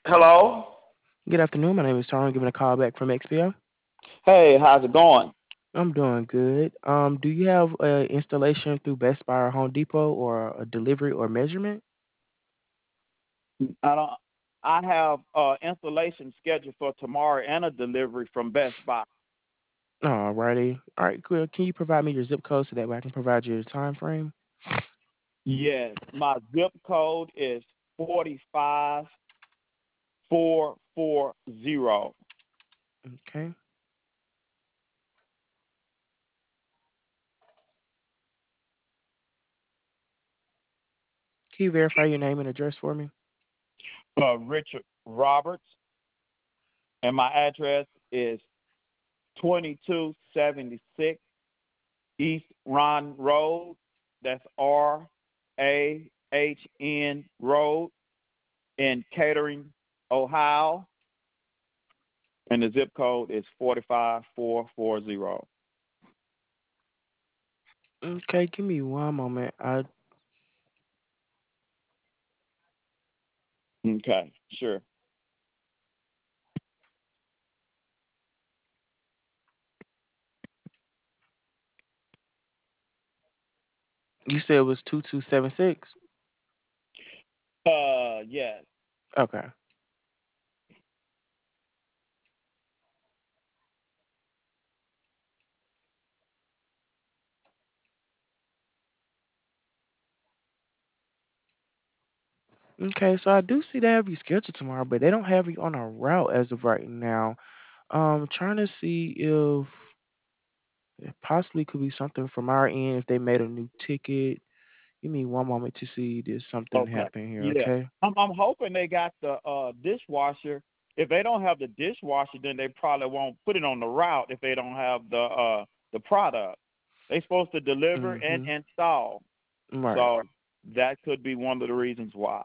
Hello. Good afternoon. My name is Tyrone. Giving a call back from XPO. Hey, how's it going? I'm doing good. Do you have installation through Best Buy or Home Depot or a delivery or measurement? I don't. I have installation scheduled for tomorrow and a delivery from Best Buy. Alrighty. All right, cool. Can you provide me your zip code so that way I can provide you a time frame? Yes, my zip code is 45440. Okay. Can you verify your name and address for me? Richard Roberts, and my address is 2276 East Ron Road. That's RAHN Road in Catering, Ohio, and the zip code is 45440. Okay, give me one moment. Okay, sure. You said it was 2276. Yes. Okay. Okay, so I do see they have you scheduled tomorrow, but they don't have you on a route as of right now. Trying to see if it possibly could be something from our end if they made a new ticket. Give me one moment to see there's something Okay. happening here, Yeah. okay? I'm hoping they got the dishwasher. If they don't have the dishwasher, then they probably won't put it on the route if they don't have the product. They supposed to deliver and Mm-hmm. install. Right. So that could be one of the reasons why.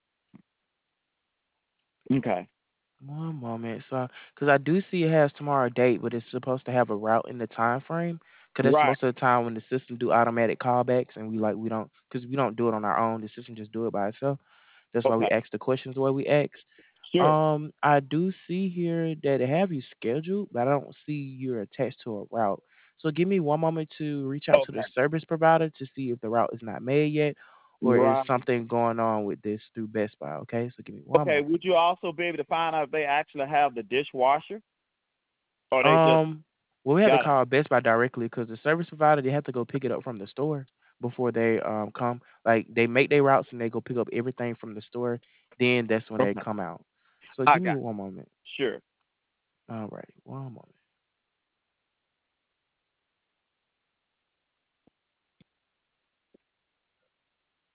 Okay. One moment. So, because I do see it has tomorrow date, but it's supposed to have a route in the time frame. Because that's Right. most of the time when the system do automatic callbacks, and we don't, because we don't do it on our own. The system just do it by itself. That's why we Okay. ask the questions the way we ask. Sure. I do see here that they have you scheduled, but I don't see you're attached to a route. So give me one moment to reach out to the Okay. service provider to see if the route is not made yet, or is Right. something going on with this through Best Buy. Okay, so give me one Okay. moment. Would you also be able to find out if they actually have the dishwasher, or they just Um, well, we have to got it? call Best Buy directly because the service provider they have to go pick it up from the store before they come. Like they make their routes and they go pick up everything from the store. Then that's when they Okay. come out. So I give me got one moment. it. Sure. All right, one moment.